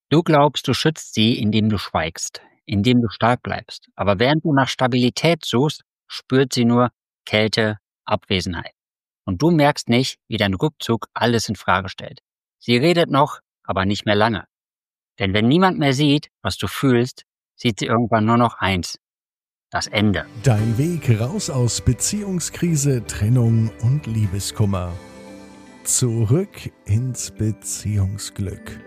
Du glaubst, du schützt sie, indem du schweigst, indem du stark bleibst. Aber während du nach Stabilität suchst, spürt sie nur Kälte, Abwesenheit. Und du merkst nicht, wie dein Rückzug alles in Frage stellt. Sie redet noch, aber nicht mehr lange. Denn wenn niemand mehr sieht, was du fühlst, sieht sie irgendwann nur noch eins: das Ende. Dein Weg raus aus Beziehungskrise, Trennung und Liebeskummer. Zurück ins Beziehungsglück.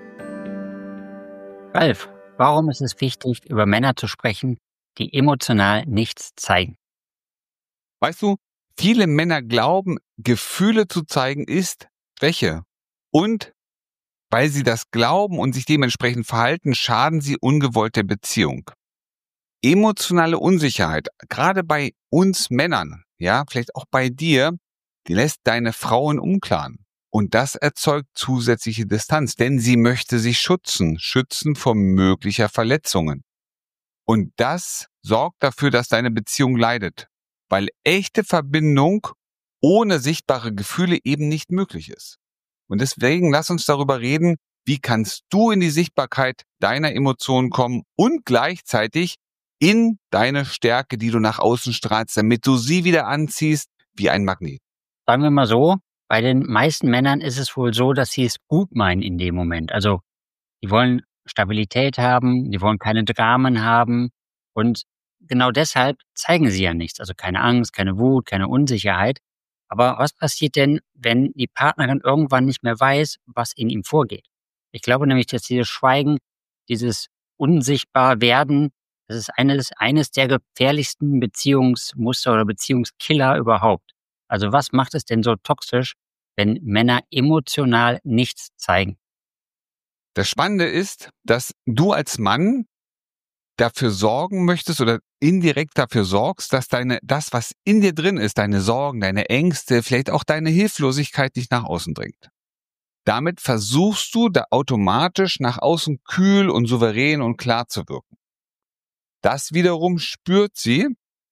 Ralf, warum ist es wichtig, über Männer zu sprechen, die emotional nichts zeigen? Weißt du, viele Männer glauben, Gefühle zu zeigen ist Schwäche. Und weil sie das glauben und sich dementsprechend verhalten, schaden sie ungewollt der Beziehung. Emotionale Unsicherheit, gerade bei uns Männern, ja, vielleicht auch bei dir, die lässt deine Frau im Unklaren. Und das erzeugt zusätzliche Distanz, denn sie möchte sich schützen vor möglicher Verletzungen. Und das sorgt dafür, dass deine Beziehung leidet, weil echte Verbindung ohne sichtbare Gefühle eben nicht möglich ist. Und deswegen lass uns darüber reden, wie kannst du in die Sichtbarkeit deiner Emotionen kommen und gleichzeitig in deine Stärke, die du nach außen strahlst, damit du sie wieder anziehst wie ein Magnet. Sagen wir mal so, bei den meisten Männern ist es wohl so, dass sie es gut meinen in dem Moment. Also, die wollen Stabilität haben, die wollen keine Dramen haben und genau deshalb zeigen sie ja nichts. Also, keine Angst, keine Wut, keine Unsicherheit. Aber was passiert denn, wenn die Partnerin irgendwann nicht mehr weiß, was in ihm vorgeht? Ich glaube nämlich, dass dieses Schweigen, dieses Unsichtbar-Werden, das ist eines der gefährlichsten Beziehungsmuster oder Beziehungskiller überhaupt. Also, was macht es denn so toxisch, wenn Männer emotional nichts zeigen? Das Spannende ist, dass du als Mann dafür sorgen möchtest oder indirekt dafür sorgst, dass das, was in dir drin ist, deine Sorgen, deine Ängste, vielleicht auch deine Hilflosigkeit nicht nach außen dringt. Damit versuchst du da automatisch nach außen kühl und souverän und klar zu wirken. Das wiederum spürt sie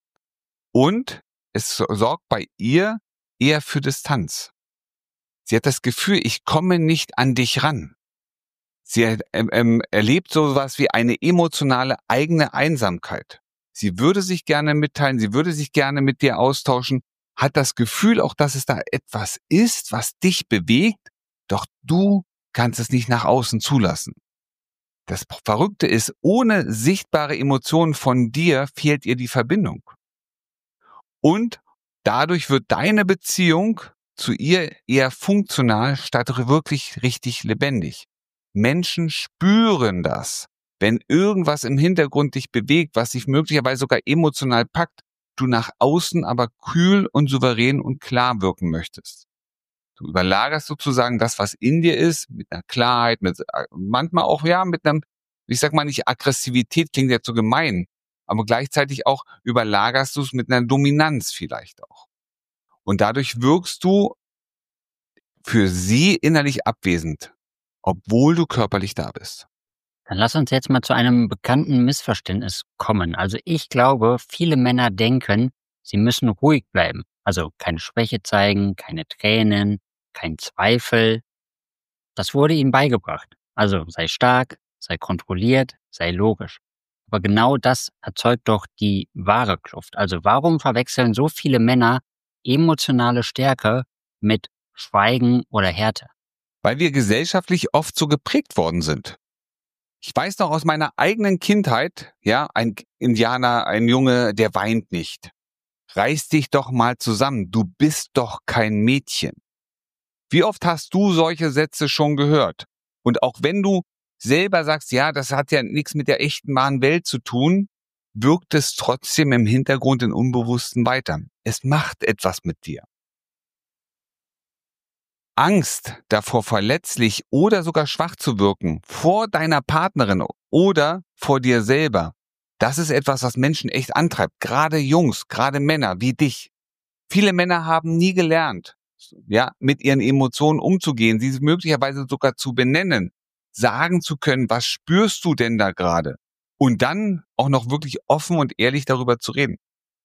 und es sorgt bei ihr eher für Distanz. Sie hat das Gefühl, ich komme nicht an dich ran. Sie erlebt sowas wie eine emotionale eigene Einsamkeit. Sie würde sich gerne mitteilen, sie würde sich gerne mit dir austauschen, hat das Gefühl auch, dass es da etwas ist, was dich bewegt, doch du kannst es nicht nach außen zulassen. Das Verrückte ist, ohne sichtbare Emotionen von dir fehlt ihr die Verbindung. Und dadurch wird deine Beziehung zu ihr eher funktional statt wirklich richtig lebendig. Menschen spüren das, wenn irgendwas im Hintergrund dich bewegt, was dich möglicherweise sogar emotional packt, du nach außen aber kühl und souverän und klar wirken möchtest. Du überlagerst sozusagen das, was in dir ist, mit einer Klarheit, mit manchmal auch ja mit einem, ich sag mal nicht Aggressivität, klingt jetzt so gemein, aber gleichzeitig auch überlagerst du es mit einer Dominanz vielleicht auch. Und dadurch wirkst du für sie innerlich abwesend, obwohl du körperlich da bist. Dann lass uns jetzt mal zu einem bekannten Missverständnis kommen. Also ich glaube, viele Männer denken, sie müssen ruhig bleiben. Also keine Schwäche zeigen, keine Tränen, kein Zweifel. Das wurde ihnen beigebracht. Also sei stark, sei kontrolliert, sei logisch. Aber genau das erzeugt doch die wahre Kluft. Also warum verwechseln so viele Männer emotionale Stärke mit Schweigen oder Härte? Weil wir gesellschaftlich oft so geprägt worden sind. Ich weiß noch aus meiner eigenen Kindheit, ja, ein Indianer, ein Junge, der weint nicht. Reiß dich doch mal zusammen, du bist doch kein Mädchen. Wie oft hast du solche Sätze schon gehört? Und auch wenn du selber sagst, ja, das hat ja nichts mit der echten wahren Welt zu tun, wirkt es trotzdem im Hintergrund in Unbewussten weiter. Es macht etwas mit dir. Angst davor, verletzlich oder sogar schwach zu wirken, vor deiner Partnerin oder vor dir selber, das ist etwas, was Menschen echt antreibt. Gerade Jungs, gerade Männer wie dich. Viele Männer haben nie gelernt, ja, mit ihren Emotionen umzugehen, sie möglicherweise sogar zu benennen, sagen zu können, was spürst du denn da gerade? Und dann auch noch wirklich offen und ehrlich darüber zu reden.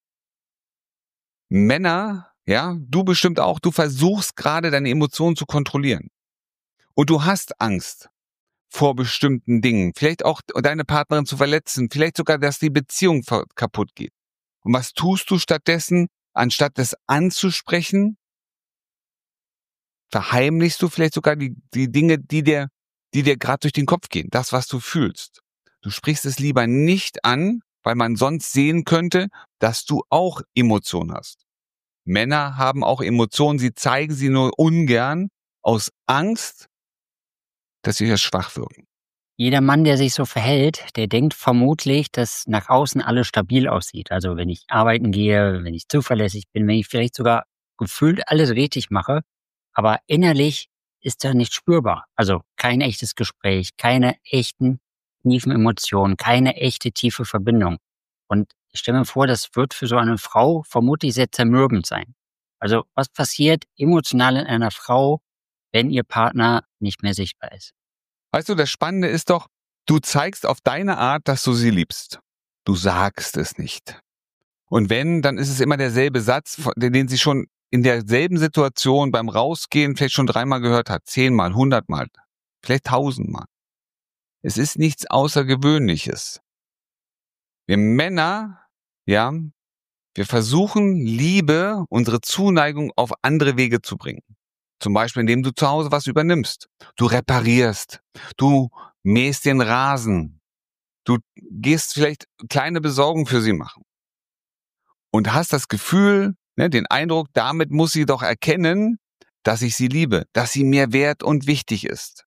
Männer, ja, du bestimmt auch, du versuchst gerade deine Emotionen zu kontrollieren. Und du hast Angst vor bestimmten Dingen, vielleicht auch deine Partnerin zu verletzen, vielleicht sogar, dass die Beziehung kaputt geht. Und was tust du stattdessen? Anstatt das anzusprechen, verheimlichst du vielleicht sogar die Dinge, die dir gerade durch den Kopf gehen, das, was du fühlst. Du sprichst es lieber nicht an, weil man sonst sehen könnte, dass du auch Emotionen hast. Männer haben auch Emotionen, sie zeigen sie nur ungern aus Angst, dass sie schwach wirken. Jeder Mann, der sich so verhält, der denkt vermutlich, dass nach außen alles stabil aussieht. Also wenn ich arbeiten gehe, wenn ich zuverlässig bin, wenn ich vielleicht sogar gefühlt alles richtig mache, aber innerlich ist da nicht spürbar. Also kein echtes Gespräch, keine echten tiefen Emotionen, keine echte tiefe Verbindung. Und ich stelle mir vor, das wird für so eine Frau vermutlich sehr zermürbend sein. Also was passiert emotional in einer Frau, wenn ihr Partner nicht mehr sichtbar ist? Weißt du, das Spannende ist doch, du zeigst auf deine Art, dass du sie liebst. Du sagst es nicht. Und wenn, dann ist es immer derselbe Satz, den sie schon in derselben Situation beim Rausgehen vielleicht schon 3-mal gehört hat, 10-mal, 100-mal, vielleicht 1000-mal. Es ist nichts Außergewöhnliches. Wir Männer, ja, wir versuchen Liebe, unsere Zuneigung auf andere Wege zu bringen. Zum Beispiel, indem du zu Hause was übernimmst. Du reparierst. Du mähst den Rasen. Du gehst vielleicht kleine Besorgungen für sie machen. Und hast das Gefühl, den Eindruck, damit muss sie doch erkennen, dass ich sie liebe, dass sie mir wert und wichtig ist.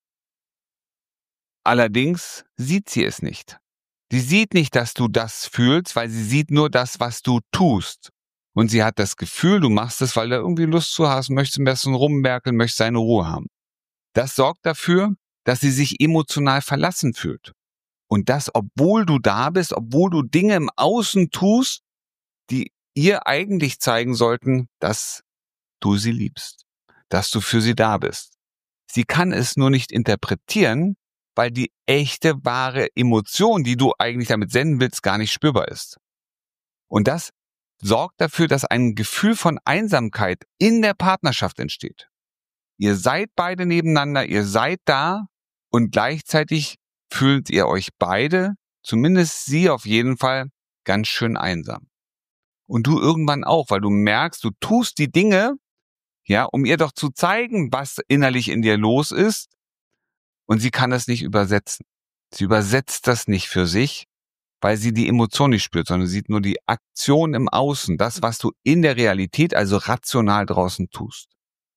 Allerdings sieht sie es nicht. Sie sieht nicht, dass du das fühlst, weil sie sieht nur das, was du tust. Und sie hat das Gefühl, du machst es, weil du irgendwie Lust zu hast, möchtest ein bisschen rumwerkeln, möchtest seine Ruhe haben. Das sorgt dafür, dass sie sich emotional verlassen fühlt. Und das, obwohl du da bist, obwohl du Dinge im Außen tust, die ihr eigentlich zeigen sollten, dass du sie liebst, dass du für sie da bist. Sie kann es nur nicht interpretieren, weil die echte, wahre Emotion, die du eigentlich damit senden willst, gar nicht spürbar ist. Und das sorgt dafür, dass ein Gefühl von Einsamkeit in der Partnerschaft entsteht. Ihr seid beide nebeneinander, ihr seid da und gleichzeitig fühlt ihr euch beide, zumindest sie auf jeden Fall, ganz schön einsam. Und du irgendwann auch, weil du merkst, du tust die Dinge, ja, um ihr doch zu zeigen, was innerlich in dir los ist, und sie kann das nicht übersetzen. Sie übersetzt das nicht für sich, weil sie die Emotion nicht spürt, sondern sieht nur die Aktion im Außen, das, was du in der Realität, also rational draußen tust.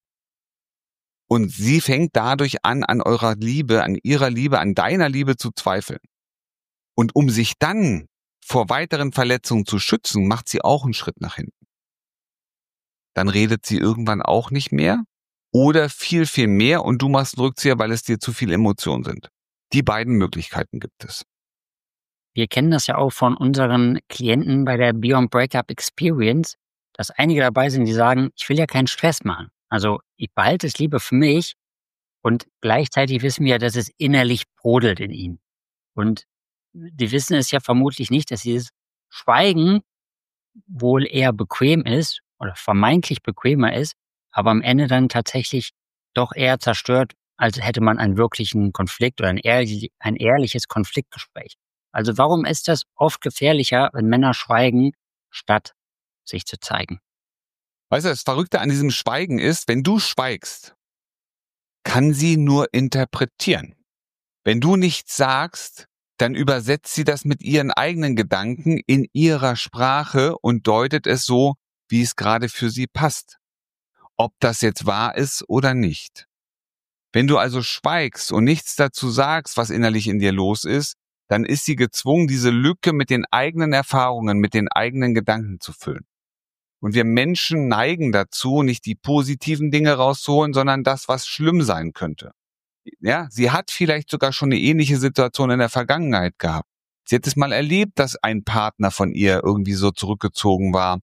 Und sie fängt dadurch an eurer Liebe, an ihrer Liebe, an deiner Liebe zu zweifeln. Und um sich dann vor weiteren Verletzungen zu schützen, macht sie auch einen Schritt nach hinten. Dann redet sie irgendwann auch nicht mehr oder viel, viel mehr und du machst einen Rückzieher, weil es dir zu viele Emotionen sind. Die beiden Möglichkeiten gibt es. Wir kennen das ja auch von unseren Klienten bei der Beyond Breakup Experience, dass einige dabei sind, die sagen, ich will ja keinen Stress machen. Also ich behalte es lieber für mich und gleichzeitig wissen wir ja, dass es innerlich brodelt in ihnen. Und die wissen es ja vermutlich nicht, dass dieses Schweigen wohl eher bequem ist oder vermeintlich bequemer ist, aber am Ende dann tatsächlich doch eher zerstört, als hätte man einen wirklichen Konflikt oder ein ehrliches Konfliktgespräch. Also warum ist das oft gefährlicher, wenn Männer schweigen, statt sich zu zeigen? Weißt du, das Verrückte an diesem Schweigen ist, wenn du schweigst, kann sie nur interpretieren. Wenn du nichts sagst, dann übersetzt sie das mit ihren eigenen Gedanken in ihrer Sprache und deutet es so, wie es gerade für sie passt. Ob das jetzt wahr ist oder nicht. Wenn du also schweigst und nichts dazu sagst, was innerlich in dir los ist, dann ist sie gezwungen, diese Lücke mit den eigenen Erfahrungen, mit den eigenen Gedanken zu füllen. Und wir Menschen neigen dazu, nicht die positiven Dinge rauszuholen, sondern das, was schlimm sein könnte. Ja, sie hat vielleicht sogar schon eine ähnliche Situation in der Vergangenheit gehabt. Sie hat es mal erlebt, dass ein Partner von ihr irgendwie so zurückgezogen war,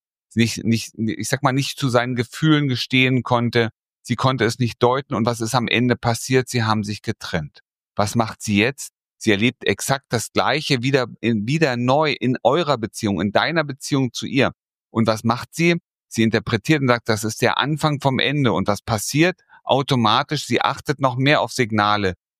nicht zu seinen Gefühlen gestehen konnte. Sie konnte es nicht deuten und was ist am Ende passiert? Sie haben sich getrennt. Was macht sie jetzt? Sie erlebt exakt das Gleiche wieder neu in eurer Beziehung, in deiner Beziehung zu ihr. Und was macht sie? Sie interpretiert und sagt, das ist der Anfang vom Ende. Und was passiert? Automatisch, sie achtet noch mehr auf Signale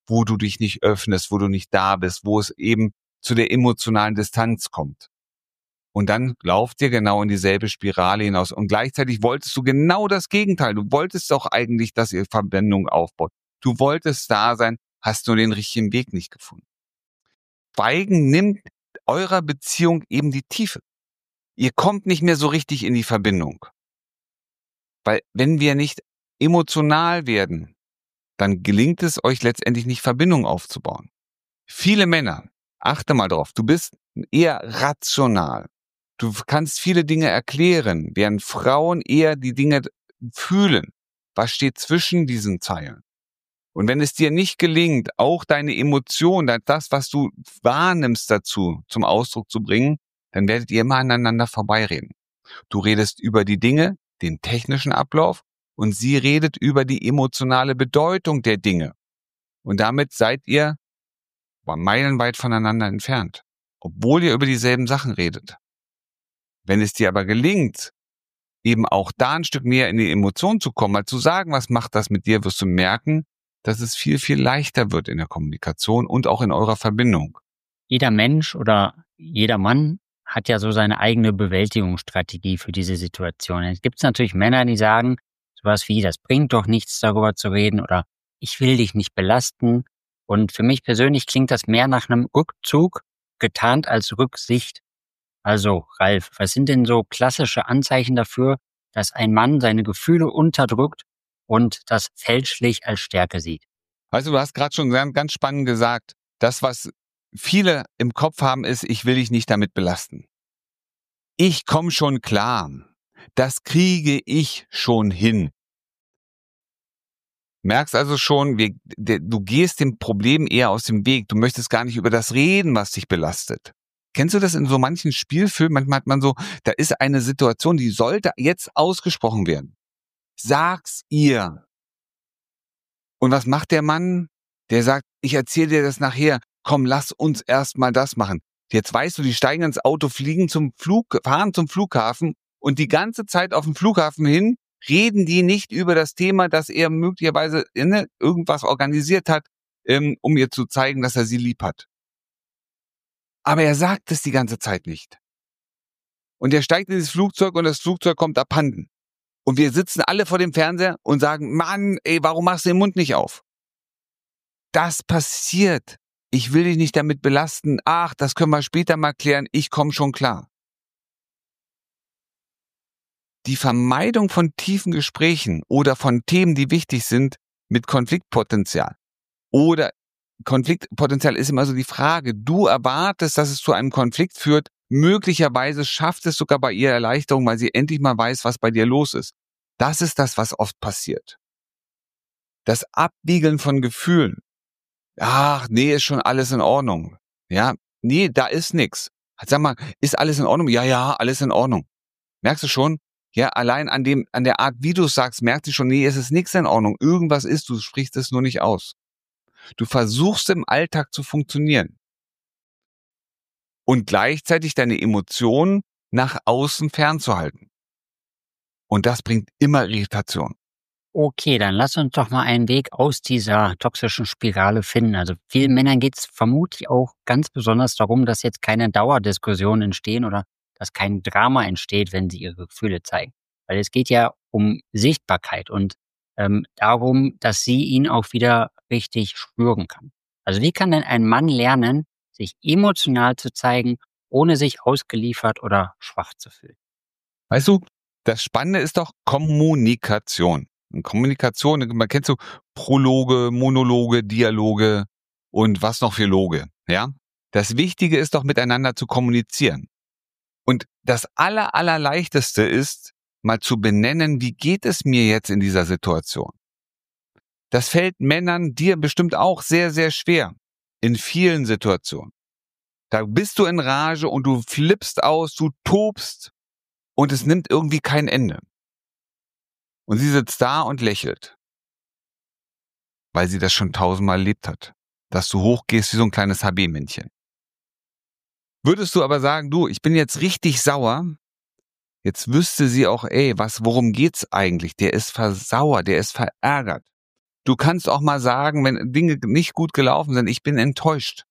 wo du dich nicht öffnest, wo du nicht da bist, wo es eben zu der emotionalen Distanz kommt. Und dann lauft ihr genau in dieselbe Spirale hinaus. Und gleichzeitig wolltest du genau das Gegenteil. Du wolltest doch eigentlich, dass ihr Verbindung aufbaut. Du wolltest da sein, hast nur den richtigen Weg nicht gefunden. Schweigen nimmt eurer Beziehung eben die Tiefe. Ihr kommt nicht mehr so richtig in die Verbindung. Weil wenn wir nicht emotional werden, dann gelingt es euch letztendlich nicht, Verbindung aufzubauen. Viele Männer, achte mal drauf, du bist eher rational. Du kannst viele Dinge erklären, während Frauen eher die Dinge fühlen. Was steht zwischen diesen Zeilen? Und wenn es dir nicht gelingt, auch deine Emotionen, das, was du wahrnimmst dazu, zum Ausdruck zu bringen, dann werdet ihr immer aneinander vorbeireden. Du redest über die Dinge, den technischen Ablauf, und sie redet über die emotionale Bedeutung der Dinge. Und damit seid ihr meilenweit voneinander entfernt, obwohl ihr über dieselben Sachen redet. Wenn es dir aber gelingt, eben auch da ein Stück mehr in die Emotion zu kommen, mal zu sagen, was macht das mit dir, wirst du merken, dass es viel, viel leichter wird in der Kommunikation und auch in eurer Verbindung. Jeder Mensch oder jeder Mann hat ja so seine eigene Bewältigungsstrategie für diese Situation. Es gibt natürlich Männer, die sagen sowas wie, das bringt doch nichts, darüber zu reden, oder ich will dich nicht belasten. Und für mich persönlich klingt das mehr nach einem Rückzug, getarnt als Rücksicht. Also, Ralf, was sind denn so klassische Anzeichen dafür, dass ein Mann seine Gefühle unterdrückt und das fälschlich als Stärke sieht? Also du hast gerade schon ganz spannend gesagt, das, was viele im Kopf haben, ist, ich will dich nicht damit belasten. Ich komme schon klar. Das kriege ich schon hin. Merkst also schon, du gehst dem Problem eher aus dem Weg. Du möchtest gar nicht über das reden, was dich belastet. Kennst du das in so manchen Spielfilmen? Manchmal hat man so, da ist eine Situation, die sollte jetzt ausgesprochen werden. Sag's ihr. Und was macht der Mann? Der sagt, ich erzähle dir das nachher. Komm, lass uns erst mal das machen. Jetzt weißt du, die steigen ins Auto, fahren zum Flughafen und die ganze Zeit auf dem Flughafen hin reden die nicht über das Thema, dass er möglicherweise irgendwas organisiert hat, um ihr zu zeigen, dass er sie lieb hat. Aber er sagt es die ganze Zeit nicht. Und er steigt in dieses Flugzeug und das Flugzeug kommt abhanden. Und wir sitzen alle vor dem Fernseher und sagen, Mann, ey, warum machst du den Mund nicht auf? Das passiert. Ich will dich nicht damit belasten. Ach, das können wir später mal klären. Ich komme schon klar. Die Vermeidung von tiefen Gesprächen oder von Themen, die wichtig sind, mit Konfliktpotenzial. Oder Konfliktpotenzial ist immer so die Frage, du erwartest, dass es zu einem Konflikt führt, möglicherweise schafft es sogar bei ihr Erleichterung, weil sie endlich mal weiß, was bei dir los ist. Das ist das, was oft passiert. Das Abwiegeln von Gefühlen. Ach, nee, ist schon alles in Ordnung. Ja, nee, da ist nix. Sag mal, ist alles in Ordnung? Ja, alles in Ordnung. Merkst du schon? Ja, allein an der Art, wie du es sagst, merkt sie schon, nee, es ist nichts in Ordnung. Irgendwas ist, du sprichst es nur nicht aus. Du versuchst im Alltag zu funktionieren. Und gleichzeitig deine Emotionen nach außen fernzuhalten. Und das bringt immer Irritation. Okay, dann lass uns doch mal einen Weg aus dieser toxischen Spirale finden. Also vielen Männern geht es vermutlich auch ganz besonders darum, dass jetzt keine Dauerdiskussionen entstehen oder dass kein Drama entsteht, wenn sie ihre Gefühle zeigen. Weil es geht ja um Sichtbarkeit und darum, dass sie ihn auch wieder richtig spüren kann. Also wie kann denn ein Mann lernen, sich emotional zu zeigen, ohne sich ausgeliefert oder schwach zu fühlen? Weißt du, das Spannende ist doch Kommunikation. Und Kommunikation, man kennt so Prologe, Monologe, Dialoge und was noch für Loge, ja? Das Wichtige ist doch, miteinander zu kommunizieren. Und das Allerleichteste ist, mal zu benennen, wie geht es mir jetzt in dieser Situation? Das fällt Männern, dir bestimmt auch sehr, sehr schwer. In vielen Situationen. Da bist du in Rage und du flippst aus, du tobst und es nimmt irgendwie kein Ende. Und sie sitzt da und lächelt, weil sie das schon 1000-mal erlebt hat, dass du hochgehst wie so ein kleines HB-Männchen. Würdest du aber sagen, du, ich bin jetzt richtig sauer, jetzt wüsste sie auch, worum geht's eigentlich? Der ist versauert, der ist verärgert. Du kannst auch mal sagen, wenn Dinge nicht gut gelaufen sind, ich bin enttäuscht.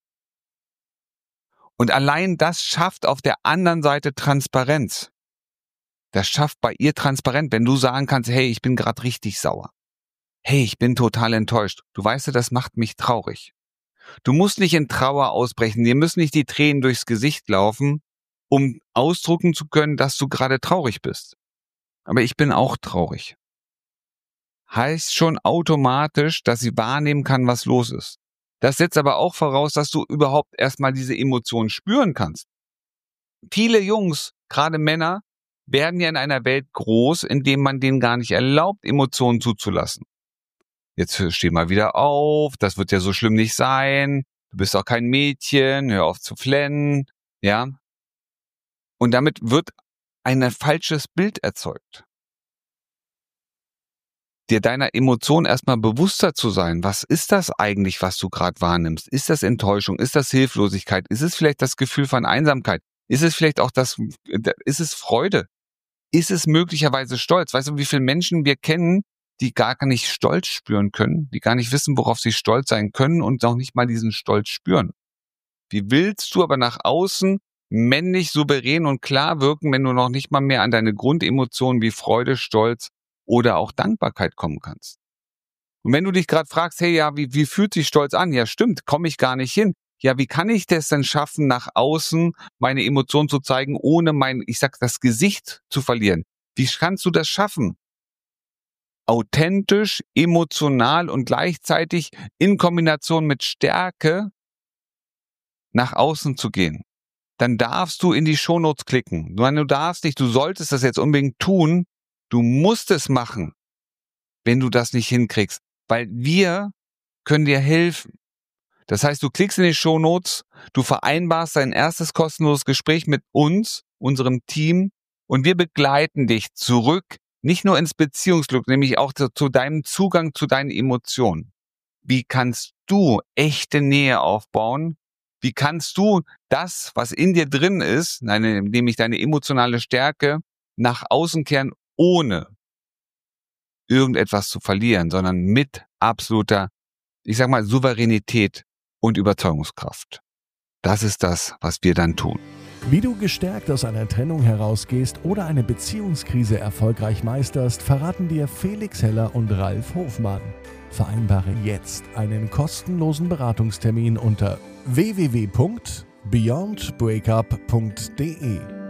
Und allein das schafft auf der anderen Seite Transparenz. Das schafft bei ihr Transparenz, wenn du sagen kannst, hey, ich bin gerade richtig sauer. Hey, ich bin total enttäuscht. Du weißt ja, das macht mich traurig. Du musst nicht in Trauer ausbrechen. Dir müssen nicht die Tränen durchs Gesicht laufen, um ausdrücken zu können, dass du gerade traurig bist. Aber ich bin auch traurig. Heißt schon automatisch, dass sie wahrnehmen kann, was los ist. Das setzt aber auch voraus, dass du überhaupt erstmal diese Emotionen spüren kannst. Viele Jungs, gerade Männer, werden ja in einer Welt groß, in dem man denen gar nicht erlaubt, Emotionen zuzulassen. Jetzt steh mal wieder auf, das wird ja so schlimm nicht sein, du bist auch kein Mädchen, hör auf zu flennen, ja. Und damit wird ein falsches Bild erzeugt. Dir deiner Emotion erstmal bewusster zu sein, was ist das eigentlich, was du gerade wahrnimmst? Ist das Enttäuschung? Ist das Hilflosigkeit? Ist es vielleicht das Gefühl von Einsamkeit? Ist es vielleicht auch ist es Freude? Ist es möglicherweise Stolz? Weißt du, wie viele Menschen wir kennen, die gar nicht Stolz spüren können, die gar nicht wissen, worauf sie stolz sein können und auch nicht mal diesen Stolz spüren? Wie willst du aber nach außen männlich, souverän und klar wirken, wenn du noch nicht mal mehr an deine Grundemotionen wie Freude, Stolz oder auch Dankbarkeit kommen kannst? Und wenn du dich gerade fragst, hey, ja, wie fühlt sich Stolz an? Ja, stimmt, komme ich gar nicht hin. Ja, wie kann ich das denn schaffen, nach außen meine Emotionen zu zeigen, ohne das Gesicht zu verlieren? Wie kannst du das schaffen? Authentisch, emotional und gleichzeitig in Kombination mit Stärke nach außen zu gehen. Dann darfst du in die Shownotes klicken. Du darfst nicht, du solltest das jetzt unbedingt tun. Du musst es machen, wenn du das nicht hinkriegst, weil wir können dir helfen. Das heißt, du klickst in die Shownotes, du vereinbarst dein erstes kostenloses Gespräch mit uns, unserem Team, und wir begleiten dich zurück, nicht nur ins Beziehungsglück, nämlich auch zu deinem Zugang zu deinen Emotionen. Wie kannst du echte Nähe aufbauen? Wie kannst du das, was in dir drin ist, nämlich deine emotionale Stärke, nach außen kehren, ohne irgendetwas zu verlieren, sondern mit absoluter, Souveränität und Überzeugungskraft. Das ist das, was wir dann tun. Wie du gestärkt aus einer Trennung herausgehst oder eine Beziehungskrise erfolgreich meisterst, verraten dir Felix Heller und Ralf Hofmann. Vereinbare jetzt einen kostenlosen Beratungstermin unter www.beyondbreakup.de.